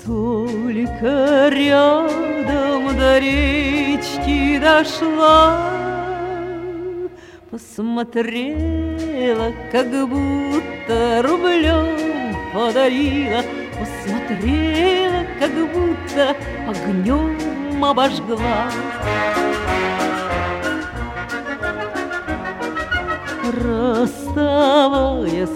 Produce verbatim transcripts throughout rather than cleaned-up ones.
Только рядом до речки дошла, посмотрела, как будто рублем подарила, посмотрела, как будто огнем обожгла. Расставаясь,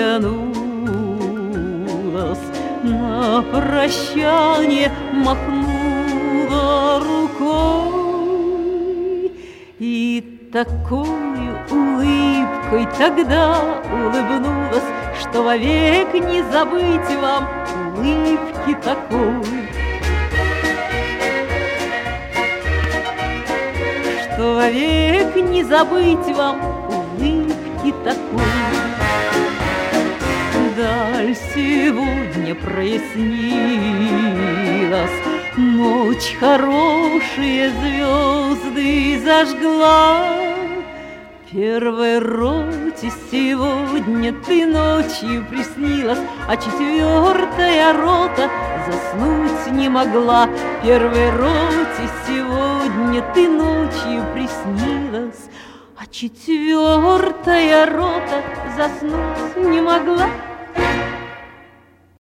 оглянулась, на прощание махнула рукой и такой улыбкой тогда улыбнулась, что вовек не забыть вам улыбки такой. Что вовек не забыть вам улыбки такой. Даль сегодня прояснилась, ночь хорошие звезды зажгла. Первой роте сегодня ты ночью приснилась, а четвертая рота заснуть не могла. Первой роте сегодня ты ночью приснилась, а четвертая рота заснуть не могла.